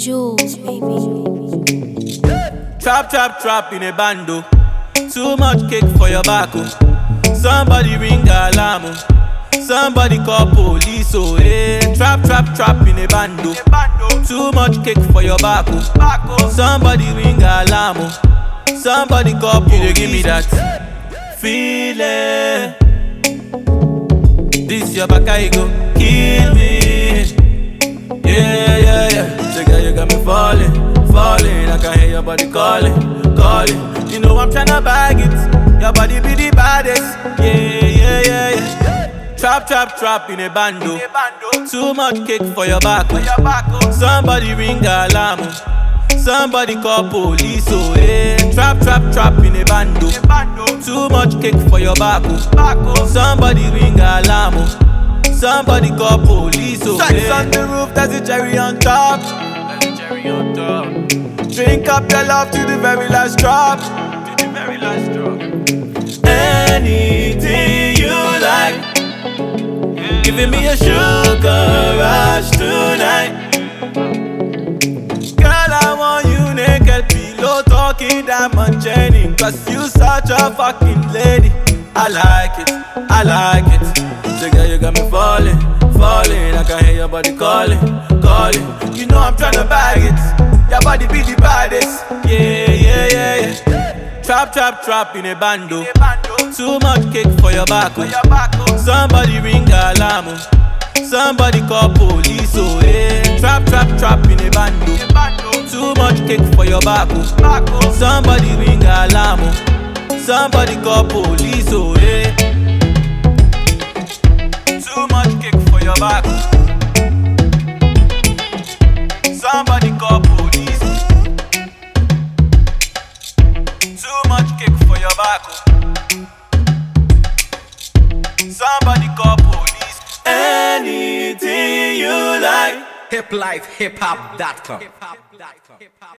Jules, baby. Trap, trap, trap in a bando. Too much cake for your back, oh. Somebody ring alarm, oh. Somebody call police, oh, hey. Trap, trap, trap in a bando. Too much cake for your back, oh. Somebody ring alarm, oh. Somebody call police. You give me that feeling. This your back, I go kill me. Yeah, yeah, yeah. So girl, you got me falling, falling. I can hear your body calling, calling. You know I'm tryna bag it. Your body be the baddest. Yeah, yeah, yeah, yeah. Trap, trap, trap in a bando. Too much cake for your back, oh. Somebody ring alarm, oh. Somebody call police, oh, yeah. Trap, trap, trap in a bando. Too much cake for your back, oh. Somebody ring alarm, oh. Somebody call police, oh, Sex yeah. on the roof, there's a cherry on top. There's a cherry on top. Drink up your love to the very last drop. To the very last drop. Anything you like. Giving me a sugar rush tonight. Girl, I want you naked, pillow talking diamond chaining. Cause you such a fucking lady. I like it, I like it. So girl, you got me falling, falling. I can hear your body calling, calling. You know I'm tryna bag it. Your body be the baddest. Yeah, yeah, yeah, yeah. Trap, trap, trap in a bando. Too much cake for your back, oh. Somebody ring alarm, oh. Somebody call police, oh, yeah. Trap, trap, trap in a bando. Too much cake for your back, oh. Somebody ring alarm, oh. Somebody call police, oh, yeah. Too much cake for your back, oh. Somebody call police. Too much cake for your back, oh. Somebody call police. Anything you like. Hiplifehiphop.com